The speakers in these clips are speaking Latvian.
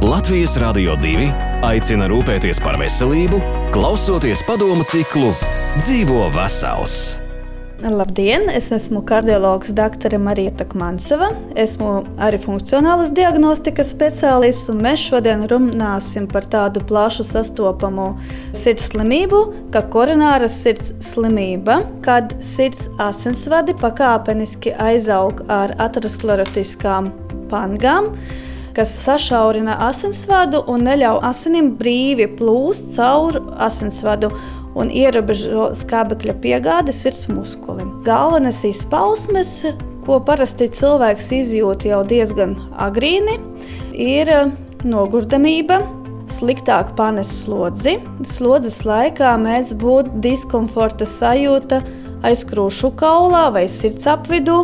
Latvijas Radio 2 aicina rūpēties par veselību, klausoties padomu ciklu Dzīvo vesels. Labdien! Es esmu kardiologs dr. Marija Takmanceva. Esmu arī funkcionālas diagnostikas speciālists, un mēs šodien runāsim par tādu plašu sastopamu sirds slimību, kā koronāras sirds slimība, kad sirds asinsvadi pakāpeniski aizaug ar aterosklerotiskām pangām, kas sašaurina asinsvadu un neļauj asinim brīvi plūst caur asinsvadu un ierobežo skābekļa piegādi sirds muskulim. Galvenās izpausmes, ko parasti cilvēks izjūt jau diezgan agrīni, ir nogurdamība, sliktāk panes slodzi. Slodzes laikā mēdz būt diskomforta sajūta aizkrūšu kaulā vai sirds apvidū.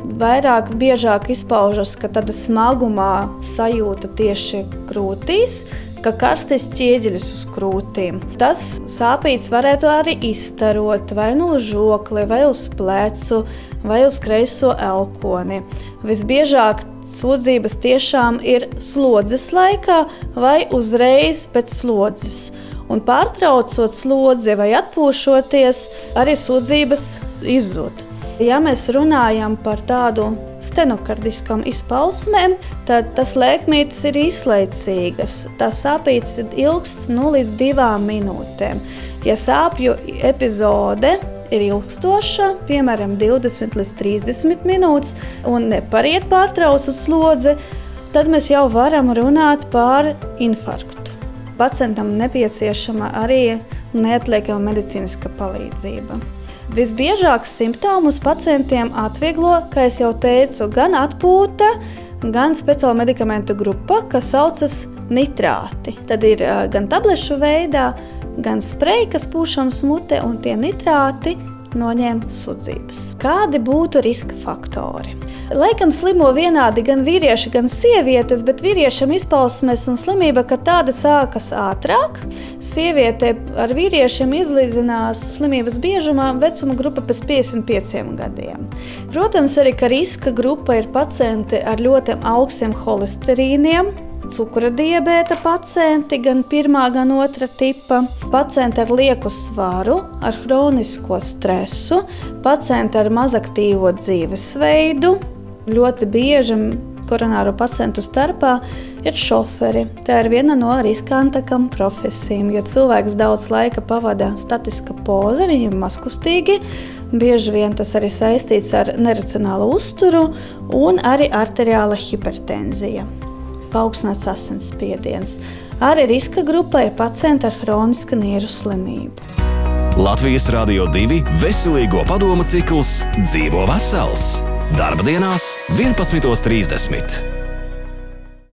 Biežāk izpaužas, ka tāda smagumā sajūta tieši krūtīs, ka karstais ķieģeļus uz krūtīm. Tas sāpīts varētu arī izstarot vai no žokli, vai uz plecu, vai uz kreiso elkoni. Visbiežāk sūdzības tiešām ir slodzes laikā vai uzreiz pēc slodzes. Un pārtraucot slodzi vai atpūšoties, arī sūdzības izzūd. Ja mēs runājam par tādu stenokardiskām izpausmēm, tad tas lēkmītes ir īslaicīgas. Tas sāpīts ilgst līdz 2 minūtēm. Ja sāpju epizode ir ilgstoša, piemēram 20 līdz 30 minūtes, un nepariet pārtraucu slodzi, tad mēs jau varam runāt par infarktu. Pacientam nepieciešama arī neatliekama medicīniska palīdzība. Visbiežāk simptomus pacientiem atvieglo, kā es jau teicu, gan atpūta, gan speciāla medikamentu grupa, kas saucas nitrāti. Tad ir gan tablešu veidā, gan spreji, kas pūšams mutē, un tie nitrāti noņem sudzības. Kādi būtu riska faktori? Laikam slimo vienādi gan vīrieši, gan sievietes, bet vīriešiem izpausmes un slimība, ka tāda sākas ātrāk. Sieviete ar vīriešiem izlīdzinās slimības biežumā vecuma grupa pēc 55 gadiem. Protams, arī, ka riska grupa ir pacienti ar ļoti augstiem holesterīniem, cukura diabēta pacienti, gan 1. gan 2. tipa, pacienti ar lieku svaru, ar hronisko stresu, pacienti ar mazaktīvo dzīvesveidu. Ļoti bieži koronāro pacientu starpā ir šoferi. Tā ir viena no riskantākām profesijām, jo cilvēks daudz laika pavada statiska poze, viņi ir mazkustīgi, bieži vien tas arī saistīts ar neracionālu uzturu un arī arteriāla hipertenzija. Paaugstināts asinsspiediens. Arī riska grupā ir pacienti ar hronisku nieru slimību. Latvijas Radio 2 veselīgo padomu cikls Dzīvo vesels. Darba dienās 11:30.